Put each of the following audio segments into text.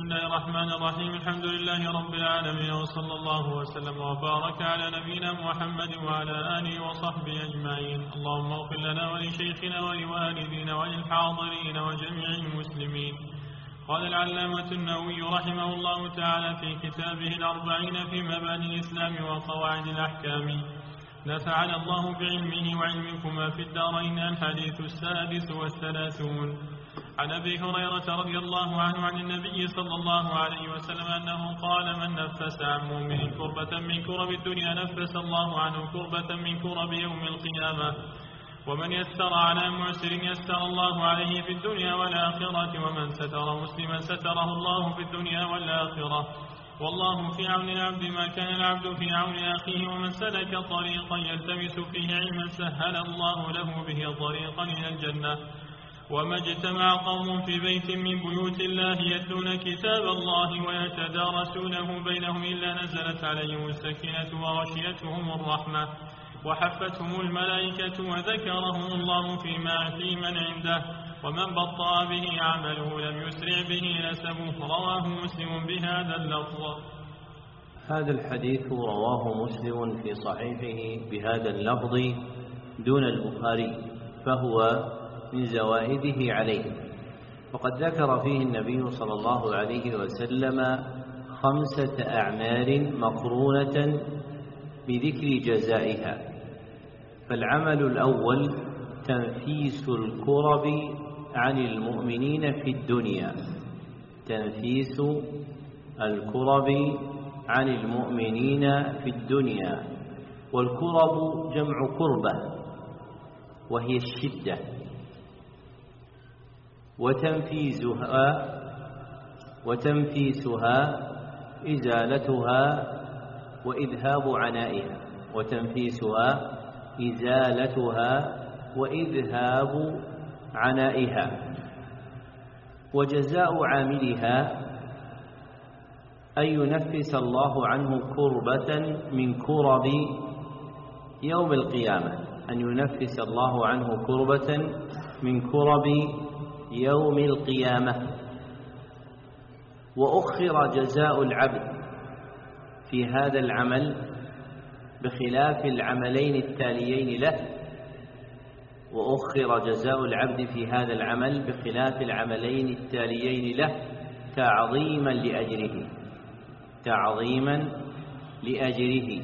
الله الرحمن الرحيم. الحمد لله رب العالمين، وصلى الله وسلم وبارك على نبينا محمد وعلى آله وصحبه أجمعين. اللهم اغفر لنا ولشيخنا ولوالدينا وللحاضرين وجميع المسلمين. قال العلامة النووي رحمه الله تعالى في كتابه الأربعين في مباني الإسلام وقواعد الأحكام: نفعنا الله بعلمه وعلمكما في الدارين. الحديث 36. عن أبي هريرة رضي الله عنه عن النبي صلى الله عليه وسلم أنه قال: من نفس عن مؤمن كربة من كرب الدنيا نفس الله عنه كربة من كرب يوم القيامة. ومن يسر على معسر يسر الله عليه في الدنيا والآخرة. ومن ستر مسلما ستره الله في الدنيا والآخرة. والله في عون العبد ما كان العبد في عون أخيه. ومن سلك طريقا يلتمس فيه علما سهل الله له به طريقا إلى الجنة. وما اجتمع قوم في بيت من بيوت الله يتلون كتاب الله ويتدارسونه بينهم إلا نزلت عليهم السكينة وغشيتهم الرحمة وحفتهم الملائكة وذكرهم الله في من عنده. ومن بطأ به عمله لم يسرع به نسبه. رواه مسلم بهذا اللفظ. هذا الحديث رواه مسلم في صحيحه بهذا اللفظ دون البخاري، فهو من زوائده عليه. وقد ذكر فيه النبي صلى الله عليه وسلم 5 أعمال مقرونة بذكر جزائها. فالعمل الأول تنفيس الكرب عن المؤمنين في الدنيا. تنفيس الكرب عن المؤمنين في الدنيا. والكرب جمع كربة وهي الشدة. وتنفيسها إزالتها وإذهاب عنائها. وتنفيسها إزالتها وإذهاب عنائها. وجزاء عاملها أن ينفس الله عنه كربة من كرب يوم القيامة. أن ينفس الله عنه كربة من كرب يوم القيامة. وأخر جزاء العبد في هذا العمل بخلاف العملين التاليين له. وأخر جزاء العبد في هذا العمل بخلاف العملين التاليين له تعظيما لأجره. تعظيما لأجره.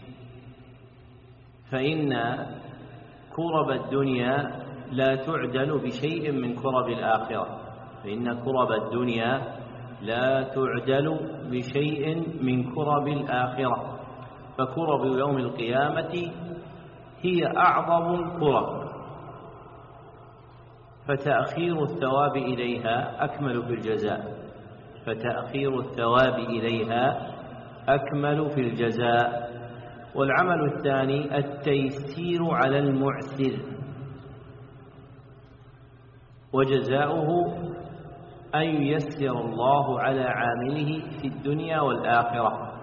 فإن كرب الدنيا لا تعدل بشيء من كرب الآخرة. فإن كرب الدنيا لا تعدل بشيء من كرب الآخرة. فكرب يوم القيامة هي أعظم الكرب. فتأخير الثواب إليها أكمل في الجزاء. فتأخير الثواب إليها أكمل في الجزاء. والعمل الثاني التيسير على المعسر. وجزاؤه أن ييسر الله على عامله في الدنيا والآخرة.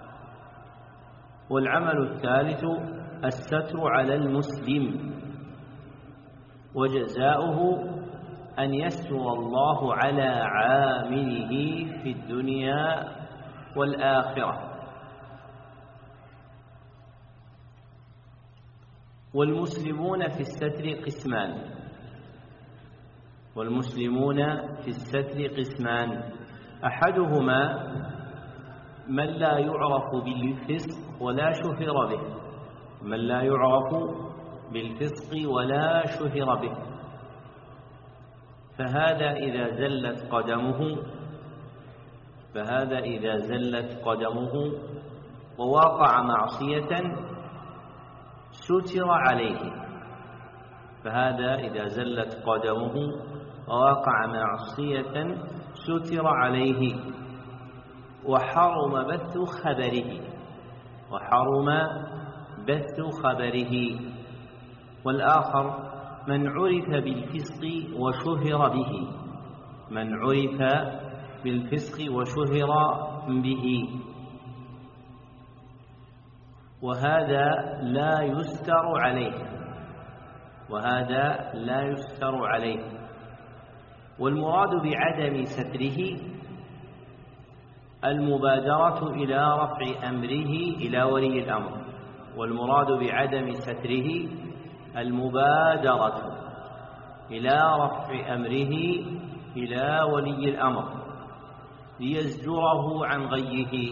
والعمل الثالث الستر على المسلم. وجزاؤه أن يستر الله على عامله في الدنيا والآخرة. والمسلمون في الستر قسمان. والمسلمون في الستر قسمان: أحدهما من لا يعرف بالفسق ولا شهر به. من لا يعرف بالفسق ولا شهر به. فهذا إذا زلت قدمه ووقع معصية ستر عليه. فهذا إذا زلت قدمه ووقع معصية ستر عليه. وحرم بث خبره. والآخر من عرف بالفسق وشهر به. من عرف بالفسق وشهر به. وهذا لا يستر عليه. والمراد بعدم ستره المبادرة إلى رفع أمره إلى ولي الأمر، والمراد بعدم ستره المبادرة إلى رفع أمره إلى ولي الأمر ليزجره عن غيه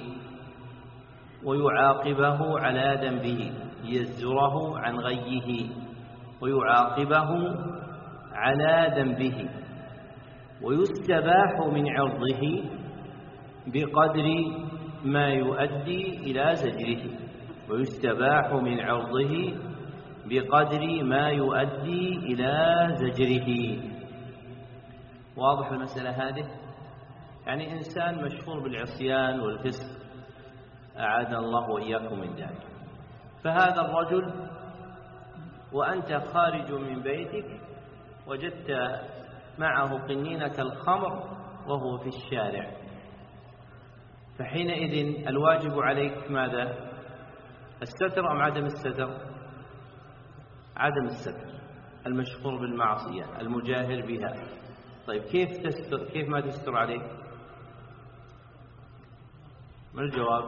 ويعاقبه على ذنبه، ليزجره عن غيه ويعاقبه على ذنبه، ويستباح من عرضه بقدر ما يؤدي إلى زجره، ويستباح من عرضه بقدر ما يؤدي إلى زجره. واضح المسألة هذه؟ يعني إنسان مشهور بالعصيان والفسق، أعاذنا الله وإياكم من ذلك، فهذا الرجل وأنت خارج من بيتك وجدت معه قنينة الخمر وهو في الشارع، فحينئذ الواجب عليك ماذا؟ الستر أم عدم الستر؟ عدم الستر، المشهور بالمعصية المجاهر بها. طيب كيف تستر؟ كيف ما تستر عليه؟ ما الجواب؟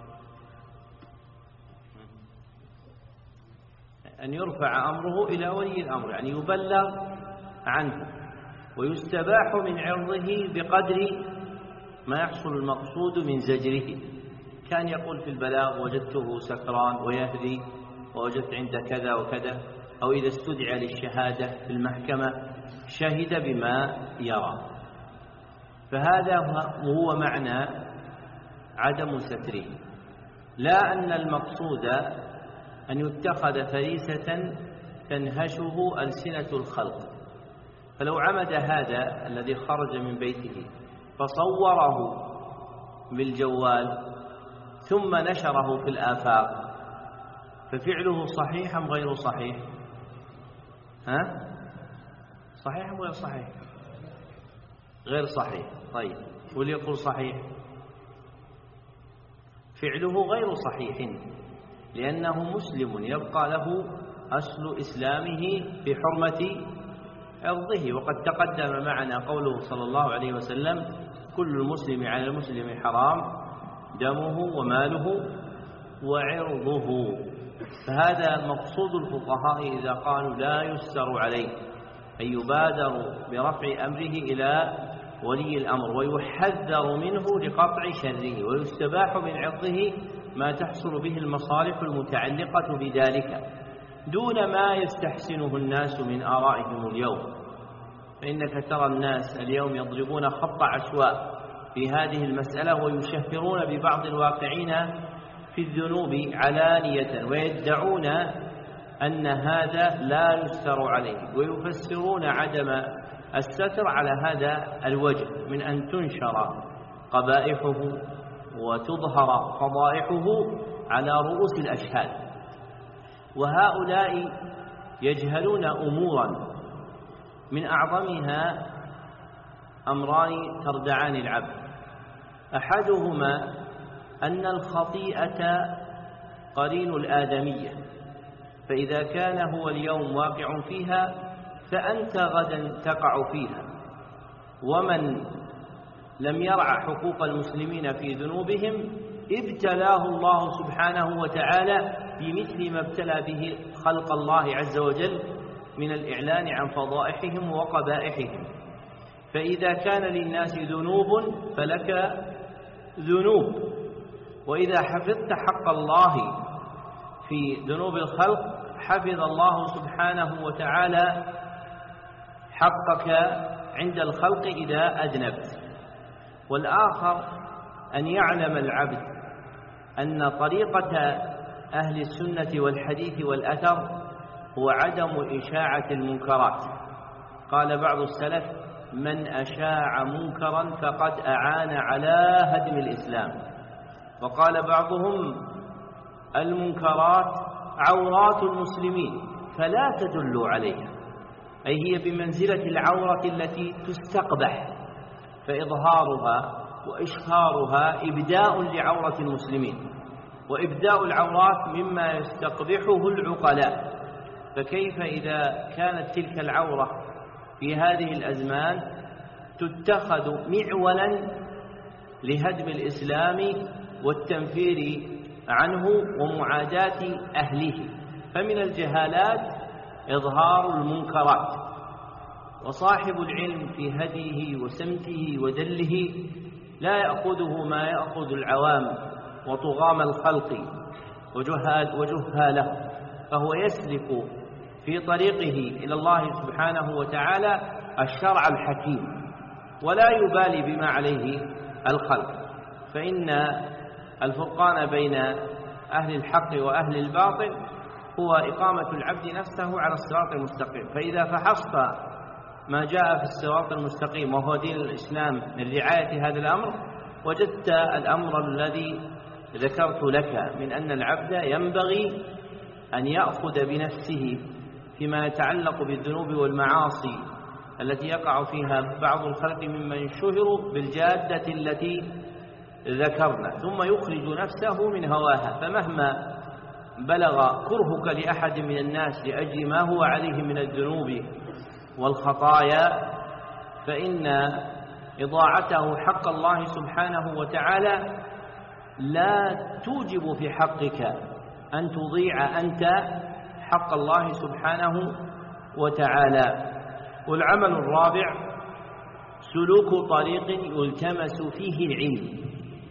أن يرفع أمره إلى ولي الأمر، يعني يبلغ عنه، ويستباح من عرضه بقدر ما يحصل المقصود من زجره. كان يقول في البلاغ وجدته سكران ويهدي ووجدت عند كذا وكذا، أو إذا استدعى للشهادة في المحكمة شهد بما يرى، فهذا هو معنى عدم ستره، لا أن المقصود أن يتخذ فريسة تنهشه ألسنة الخلق. فلو عمد هذا الذي خرج من بيته فصوره بالجوال ثم نشره في الآفاق، ففعله صحيح أم غير صحيح؟ صحيح أم غير صحيح؟ غير صحيح. طيب وليقول صحيح؟ فعله غير صحيح، لأنه مسلم يبقى له أصل إسلامه بحرمة عرضه، وقد تقدم معنا قوله صلى الله عليه وسلم: كل المسلم على المسلم حرام دمه وماله وعرضه. فهذا مقصود الفقهاء إذا قالوا لا يستر عليه، أن يبادر برفع أمره إلى ولي الأمر ويحذر منه لقطع شره، ويستباح من عرضه ما تحصل به المصالح المتعلقة بذلك دون ما يستحسنه الناس من آرائهم اليوم. فإنك ترى الناس اليوم يضربون خط عشواء في هذه المسألة، ويشهرون ببعض الواقعين في الذنوب علانية، ويدعون أن هذا لا يستر عليه، ويفسرون عدم الستر على هذا الوجه من أن تنشر قبائحه وتظهر فضائحه على رؤوس الأشهاد. وهؤلاء يجهلون أمورا من أعظمها أمران تردعان العبد: أحدهما أن الخطيئة قرين الآدمية، فإذا كان هو اليوم واقع فيها فأنت غدا تقع فيها، ومن لم يرعى حقوق المسلمين في ذنوبهم ابتلاه الله سبحانه وتعالى بمثل ما ابتلى به خلق الله عز وجل من الإعلان عن فضائحهم وقبائحهم. فإذا كان للناس ذنوب فلك ذنوب، وإذا حفظت حق الله في ذنوب الخلق حفظ الله سبحانه وتعالى حقك عند الخلق إذا أذنبت. والآخر أن يعلم العبد أن طريقة أهل السنة والحديث والأثر هو عدم إشاعة المنكرات. قال بعض السلف: من أشاع منكرا فقد أعان على هدم الإسلام. وقال بعضهم: المنكرات عورات المسلمين فلا تدل عليها، أي هي بمنزلة العورة التي تستقبح، فإظهارها وإشهارها إبداء لعورة المسلمين، وإبداء العورات مما يستقبحه العقلاء. فكيف إذا كانت تلك العورة في هذه الأزمان تتخذ معولا لهدم الإسلام والتنفير عنه ومعاداة أهله. فمن الجهالات إظهار المنكرات، وصاحب العلم في هديه وسمته ودله لا يأخذه ما يأخذ العوام وطغام الخلق وجهاله، فهو يسلك في طريقه إلى الله سبحانه وتعالى الشرع الحكيم ولا يبالي بما عليه الخلق. فإن الفرقان بين أهل الحق وأهل الباطل هو إقامة العبد نفسه على الصراط المستقيم. فإذا فحصت ما جاء في الصراط المستقيم وهو دين الإسلام من رعاية هذا الأمر، وجدت الأمر الذي ذكرت لك من أن العبد ينبغي أن يأخذ بنفسه فيما يتعلق بالذنوب والمعاصي التي يقع فيها بعض الخلق ممن شهروا بالجادة التي ذكرنا، ثم يخرج نفسه من هواها. فمهما بلغ كرهك لأحد من الناس لأجل ما هو عليه من الذنوب والخطايا، فإن إضاعته حق الله سبحانه وتعالى لا توجب في حقك أن تضيع أنت حق الله سبحانه وتعالى. والعمل الرابع سلوك طريق يلتمس فيه العلم،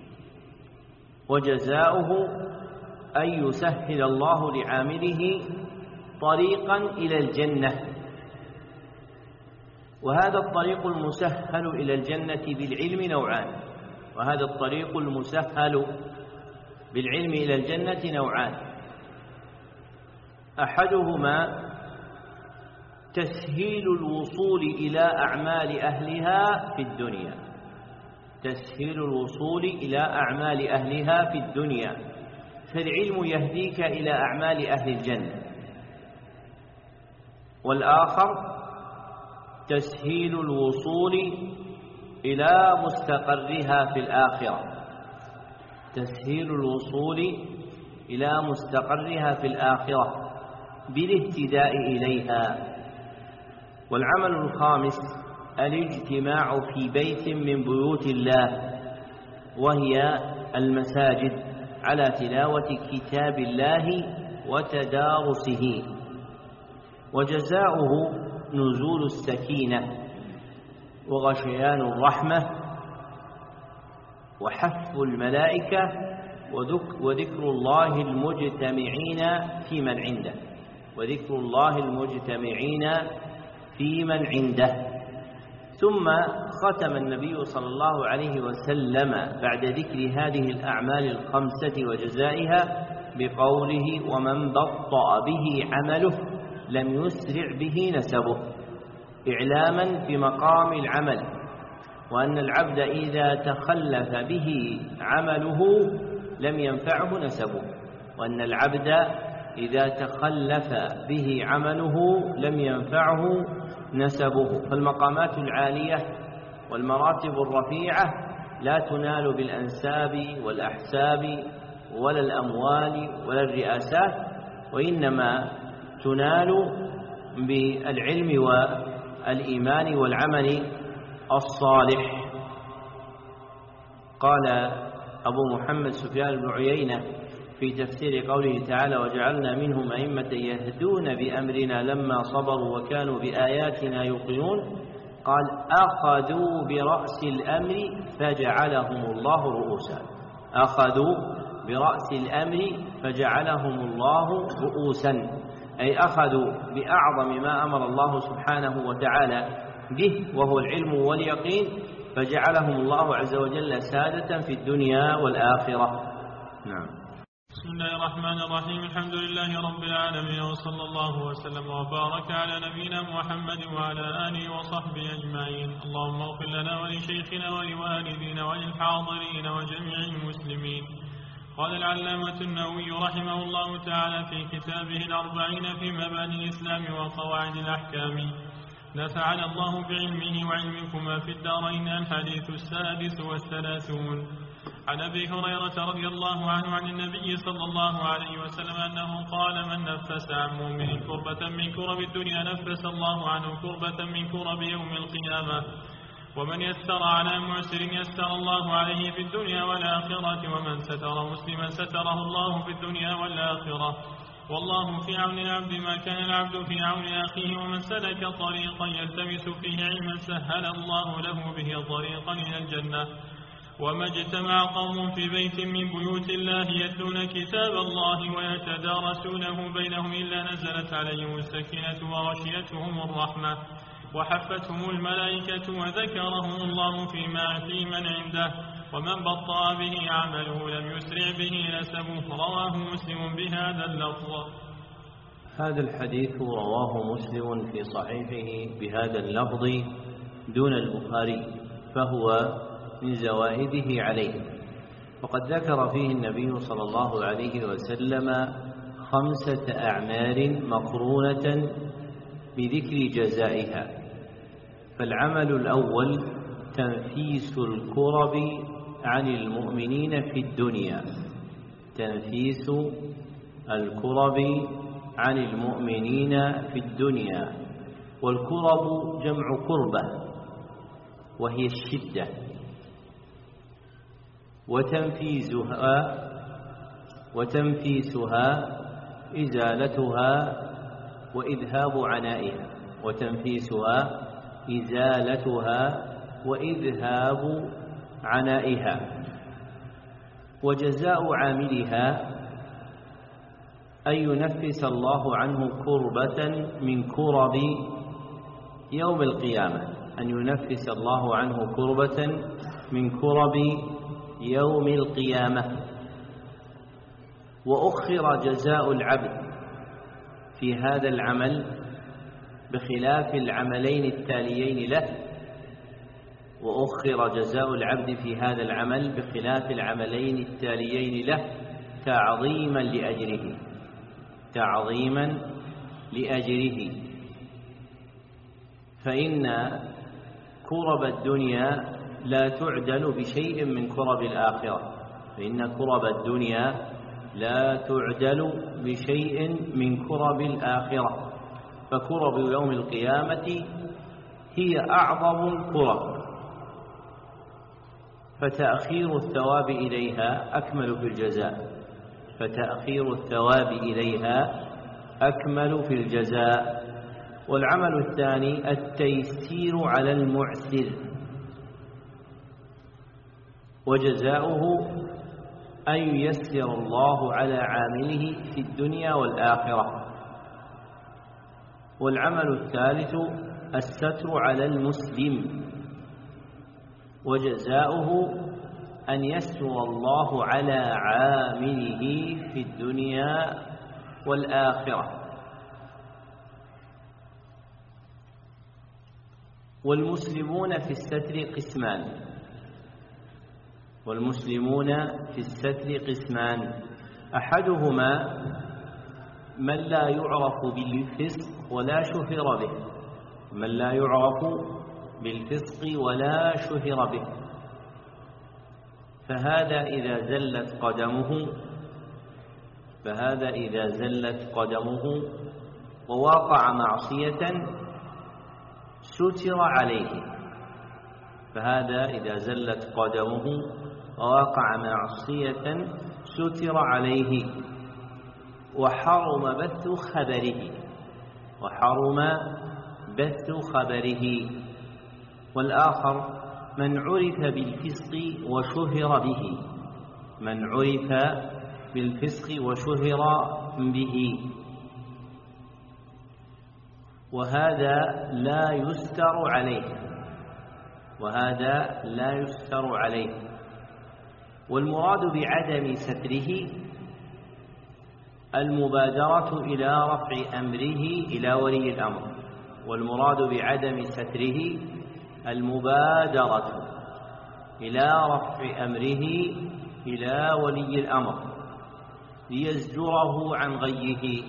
وجزاؤه أن يسهل الله لعامله طريقا إلى الجنة. وهذا الطريق المسهل إلى الجنة بالعلم نوعان، وهذا الطريق المسهل بالعلم إلى الجنة نوعان: أحدهما تسهيل الوصول إلى أعمال أهلها في الدنيا، تسهيل الوصول إلى أعمال أهلها في الدنيا، فالعلم يهديك إلى أعمال أهل الجنة. والآخر تسهيل الوصول إلى مستقرها في الآخرة، تسهيل الوصول إلى مستقرها في الآخرة بالاهتداء إليها. والعمل الخامس الاجتماع في بيت من بيوت الله، وهي المساجد، على تلاوة كتاب الله وتدارسه، وجزاؤه نزول السكينة وغشيان الرحمة وحف الملائكة وذكر الله المجتمعين في من عنده، وذكر الله المجتمعين في من عنده. ثم ختم النبي صلى الله عليه وسلم بعد ذكر هذه الأعمال الخمسة وجزائها بقوله: ومن بطأ به عمله لم يسرع به نسبه، إعلاما في مقام العمل، وأن العبد إذا تخلف به عمله لم ينفعه نسبه، وأن العبد إذا تخلف به عمله لم ينفعه نسبه. فالمقامات العالية والمراتب الرفيعة لا تنال بالأنساب والأحساب ولا الأموال ولا الرئاسات، وإنما تنال بالعلم والإيمان والعمل الصالح. قال أبو محمد سفيان بن عيينة في تفسير قوله تعالى: وجعلنا منهم أئمة يهدون بأمرنا لما صبروا وكانوا بآياتنا يوقنون، قال: أخذوا برأس الأمر فجعلهم الله رؤوسا، أخذوا برأس الأمر فجعلهم الله رؤوسا، أي أخذوا بأعظم ما أمر الله سبحانه وتعالى به وهو العلم واليقين، فجعلهم الله عز وجل سادة في الدنيا والآخرة. نعم. بسم الله الرحمن الرحيم. الحمد لله رب العالمين، وصلى الله وسلم وبارك على نبينا محمد وعلى آله وصحبه أجمعين. اللهم اغفر لنا ولشيخنا ولوالدينا وللحاضرين وجميع المسلمين. قال العلامة النووي رحمه الله تعالى في كتابه الأربعين في مباني الإسلام وقواعد الأحكام: نفعنا الله بعلمه وعلمكما في الدارين. الحديث السادس والثلاثون. عن أبي هريرة رضي الله عنه عن النبي صلى الله عليه وسلم أنه قال: من نفس عن مؤمن كربة من كرب الدنيا نفس الله عنه كربة من كرب يوم القيامة. ومن يسر على معسر يسر الله عليه في الدنيا والآخرة، ومن ستر مسلما ستره الله في الدنيا والآخرة. والله في عون العبد ما كان العبد في عون أخيه، ومن سلك طريقا يلتمس فيه علما سهل الله له به طريقا إلى الجنة. وما اجتمع قوم في بيت من بيوت الله يتلون كتاب الله ويتدارسونه بينهم إلا نزلت عليهم السكينة وغشيتهم الرحمة وحفتهم الملائكة وذكرهم الله في من عنده. ومن بطأ به عمله لم يسرع به نسبه. رواه مسلم بهذا اللفظ. هذا الحديث رواه مسلم في صحيحه بهذا اللفظ دون البخاري، فهو من زوائده عليه. وقد ذكر فيه النبي صلى الله عليه وسلم 5 أعمال مقرونة بذكر جزائها. فالعمل الأول تنفيس الكرب عن المؤمنين في الدنيا، تنفيس الكرب عن المؤمنين في الدنيا. والكرب جمع كربة وهي الشدة، وتنفيسها إزالتها وإذهاب عنائها، وتنفيسها إزالتها وإذهاب عنائها. وجزاء عاملها أن ينفس الله عنه كربة من كرب يوم القيامة، أن ينفس الله عنه كربة من كرب يوم القيامة. وأخر جزاء العبد في هذا العمل بخلاف العملين التاليين له، وأخر جزاء العبد في هذا العمل بخلاف العملين التاليين له تعظيما لأجره، تعظيما لأجره. فإن كرب الدنيا لا تعدل بشيء من كرب الآخرة، فإن كرب الدنيا لا تعدل بشيء من كرب الآخرة. فكرب يوم القيامة هي أعظم الكرب، فتأخير الثواب إليها أكمل في الجزاء، فتأخير الثواب إليها أكمل في الجزاء. والعمل الثاني التيسير على المعسر، وجزاؤه أن ييسر الله على عامله في الدنيا والآخرة. والعمل الثالث الستر على المسلم، وجزاؤه أن يستر الله على عامله في الدنيا والآخرة. والمسلمون في الستر قسمان، والمسلمون في الستر قسمان. أحدهما من لا يعرف بالفسق ولا شهر به، من لا يعرف بالفسق ولا شهر به، فهذا إذا زلت قدمه وواقع معصية ستر عليه، فهذا إذا زلت قدمه وواقع معصية ستر عليه وحرم بث خبره. والآخر من عرف بالفسق وشهر به، من عرف بالفسق وشهر به، وهذا لا يستر عليه، وهذا لا يستر عليه. والمراد بعدم ستره المبادرة إلى رفع أمره إلى ولي الأمر، والمراد بعدم ستره المبادرة إلى رفع أمره إلى ولي الأمر ليزجره عن غيه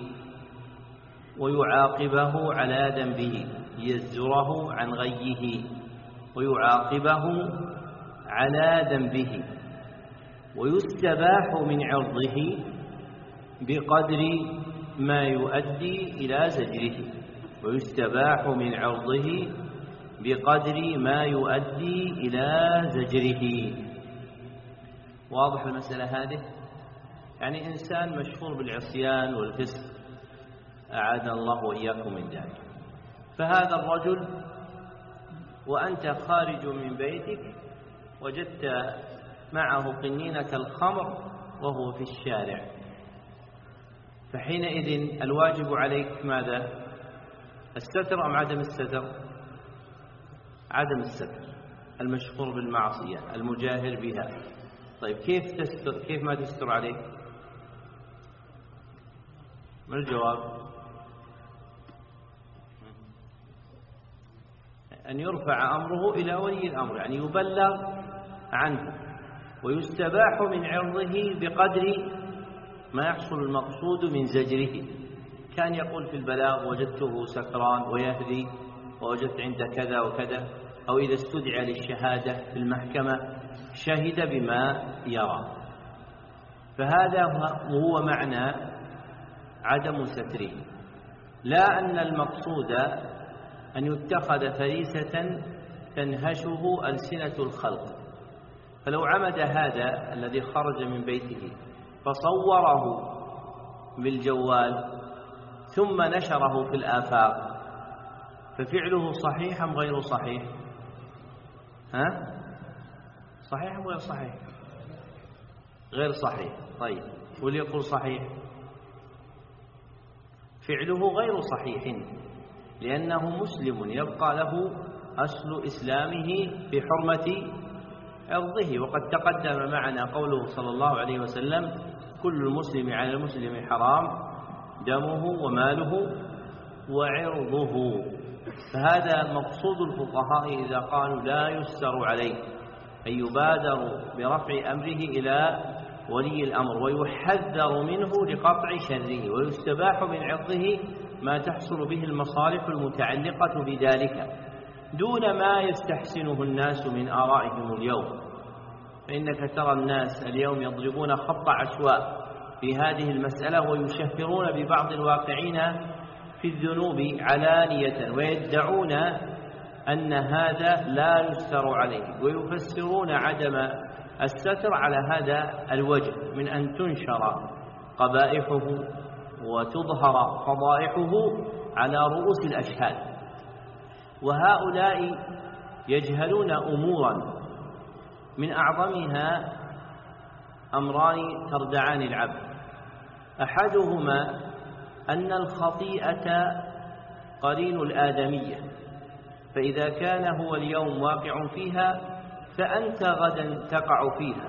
ويعاقبه على ذنبه، ليزجره عن غيه ويعاقبه على ذنبه، ويستباح من عرضه بقدر ما يؤدي إلى زجره، ويستباح من عرضه بقدر ما يؤدي إلى زجره. واضح المسألة هذه؟ يعني إنسان مشهور بالعصيان والفسق، أعاذنا الله وإياكم من ذلك، فهذا الرجل وأنت خارج من بيتك وجدت معه قنينة الخمر وهو في الشارع، فحينئذ الواجب عليك ماذا؟ الستر أم عدم الستر؟ عدم الستر، المشهور بالمعصية المجاهر بها. طيب كيف تستر؟ كيف ما تستر عليه؟ ما الجواب؟ أن يرفع أمره إلى ولي الأمر، يعني يبلغ عنه ويستباح من عرضه بقدر ما يحصل المقصود من زجره. كان يقول في البلاغ وجدته سكران ويهدي ووجدت عند كذا وكذا، أو إذا استدعى للشهادة في المحكمة شهد بما يرى. فهذا هو معنى عدم ستره، لا أن المقصود أن يتخذ فريسة تنهشه ألسنة الخلق. فلو عمد هذا الذي خرج من بيته فصوره بالجوال ثم نشره في الآفاق ففعله صحيح أم غير صحيح؟ صحيح أم غير صحيح؟ غير صحيح. طيب وليقول صحيح؟ فعله غير صحيح، لأنه مسلم يبقى له أصل إسلامه بحرمة عرضه. وقد تقدم معنا قوله صلى الله عليه وسلم: كل المسلم على المسلم حرام دمه وماله وعرضه. فهذا مقصود الفقهاء إذا قالوا لا يستر عليه، أن يبادر برفع أمره إلى ولي الأمر ويحذر منه لقطع شره، ويستباح من عرضه ما تحصل به المصالح المتعلقة بذلك دون ما يستحسنه الناس من آرائهم اليوم. فإنك ترى الناس اليوم يضربون خط عشواء في هذه المسألة ويشهرون ببعض الواقعين في الذنوب علانية، ويدعون أن هذا لا يستر عليه، ويفسرون عدم الستر على هذا الوجه من أن تنشر قبائحه وتظهر فضائحه على رؤوس الأشهاد. وهؤلاء يجهلون أمورا من أعظمها أمران تردعان العبد. أحدهما أن الخطيئة قرين الآدمية، فإذا كان هو اليوم واقع فيها فأنت غدا تقع فيها.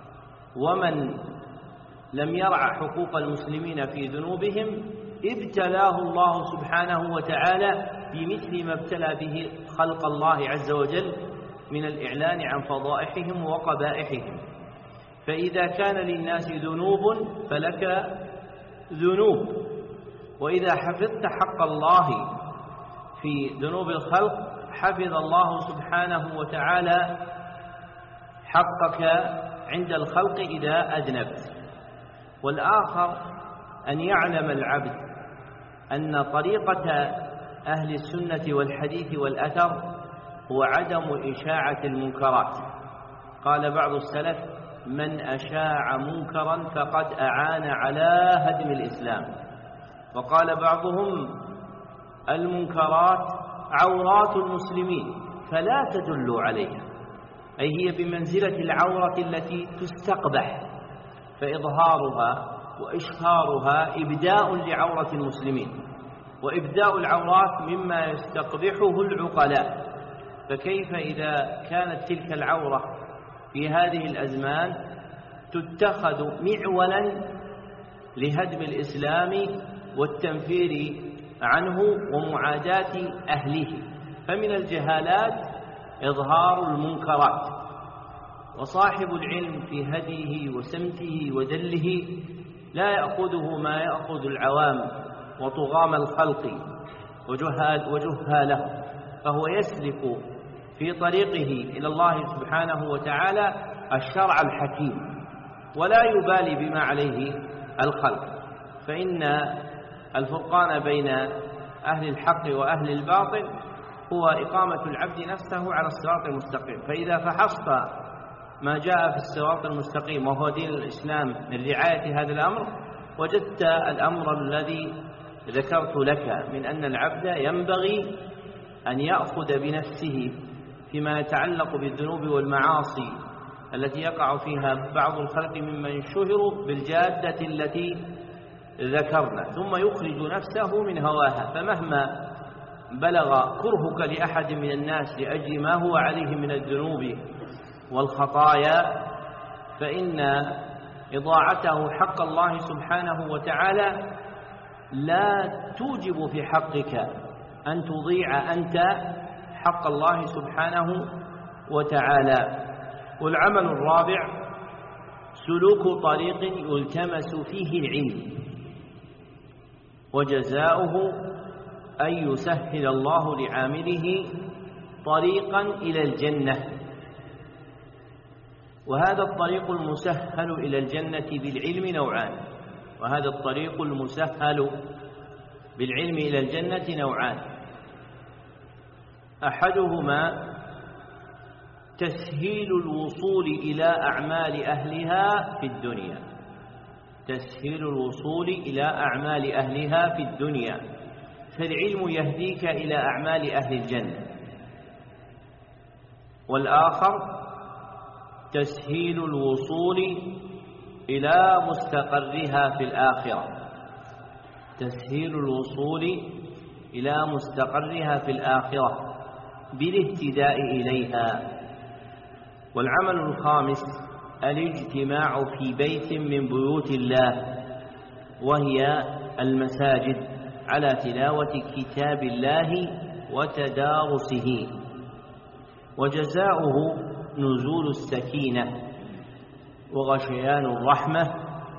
ومن لم يرع حقوق المسلمين في ذنوبهم ابتلاه الله سبحانه وتعالى بمثل ما ابتلى به خلق الله عز وجل من الإعلان عن فضائحهم وقبائحهم. فإذا كان للناس ذنوب فلك ذنوب، وإذا حفظت حق الله في ذنوب الخلق حفظ الله سبحانه وتعالى حقك عند الخلق إذا أذنبت. والآخر أن يعلم العبد أن طريقة أهل السنة والحديث والأثر هو عدم إشاعة المنكرات. قال بعض السلف: من أشاع منكرا فقد أعان على هدم الإسلام. وقال بعضهم: المنكرات عورات المسلمين فلا تدلوا عليها، أي هي بمنزلة العورة التي تستقبح، فإظهارها وإشهارها إبداء لعورة المسلمين، وإبداء العورات مما يستقبحه العقلاء. فكيف إذا كانت تلك العورة في هذه الأزمان تتخذ معولا لهدم الإسلام والتنفير عنه ومعاداة أهله؟ فمن الجهالات إظهار المنكرات. وصاحب العلم في هديه وسمته ودله لا يأخذه ما يأخذ العوام وطغام الخلق وجهاله، فهو يسلك في طريقه إلى الله سبحانه وتعالى الشرع الحكيم، ولا يبالي بما عليه الخلق. فإن الفرقان بين أهل الحق وأهل الباطل هو إقامة العبد نفسه على الصراط المستقيم. فإذا فحصت ما جاء في الصراط المستقيم وهو دين الإسلام من رعاية هذا الأمر، وجدت الأمر الذي ذكرت لك من أن العبد ينبغي أن يأخذ بنفسه فيما يتعلق بالذنوب والمعاصي التي يقع فيها بعض الخلق ممن شهروا بالجادة التي ذكرنا، ثم يخرج نفسه من هواها. فمهما بلغ كرهك لأحد من الناس لأجل ما هو عليه من الذنوب والخطايا، فإن إضاعته حق الله سبحانه وتعالى لا توجب في حقك أن تضيع أنت حق الله سبحانه وتعالى. والعمل الرابع سلوك طريق يلتمس فيه العلم، وجزاؤه أن يسهل الله لعامله طريقا إلى الجنة. وهذا الطريق المسهل إلى الجنة بالعلم نوعان، وهذا الطريق المسهل بالعلم إلى الجنة نوعان. أحدهما تسهيل الوصول إلى أعمال أهلها في الدنيا، تسهيل الوصول إلى أعمال أهلها في الدنيا، فالعلم يهديك إلى أعمال أهل الجنة. والآخر تسهيل الوصول إلى مستقرها في الآخرة، تسهيل الوصول إلى مستقرها في الآخرة بالاهتداء إليها. والعمل الخامس الاجتماع في بيت من بيوت الله، وهي المساجد، على تلاوة كتاب الله وتدارسه، وجزاؤه نزول السكينة وغشيان الرحمة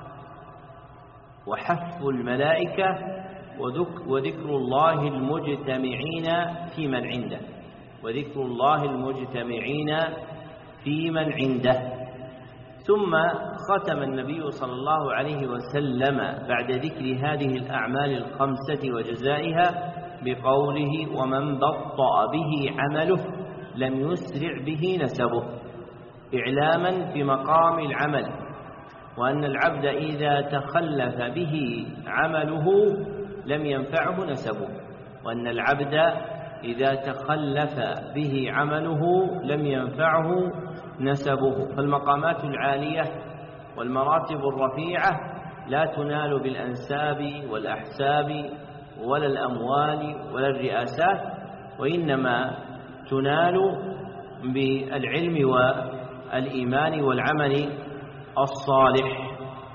وحف الملائكة وذكر الله المجتمعين في من عنده، وذكر الله المجتمعين في من عنده. ثم ختم النبي صلى الله عليه وسلم بعد ذكر هذه الأعمال الخمسة وجزائها بقوله: ومن بطأ به عمله لم يسرع به نسبه، إعلاما بمقام العمل، وأن العبد إذا تخلف به عمله لم ينفعه نسبه، وأن العبد إذا تخلف به عمله لم ينفعه نسبه. فالمقامات العالية والمراتب الرفيعة لا تنال بالأنساب والأحساب ولا الأموال ولا الرئاسات، وإنما تنال بالعلم والإيمان والعمل الصالح.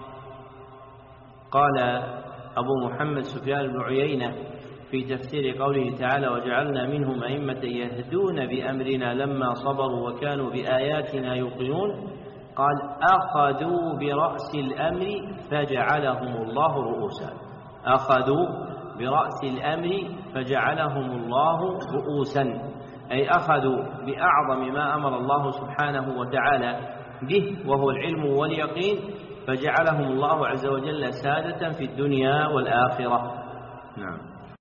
قال أبو محمد سفيان بن عيينة في تفسير قوله تعالى: وجعلنا منهم أئمة يهدون بأمرنا لما صبروا وكانوا بآياتنا يوقنون، قال: أخذوا برأس الأمر فجعلهم الله رؤوسا، أخذوا برأس الأمر فجعلهم الله رؤوسا، أي أخذوا بأعظم ما أمر الله سبحانه وتعالى به وهو العلم واليقين، فجعلهم الله عز وجل سادة في الدنيا والآخرة. نعم.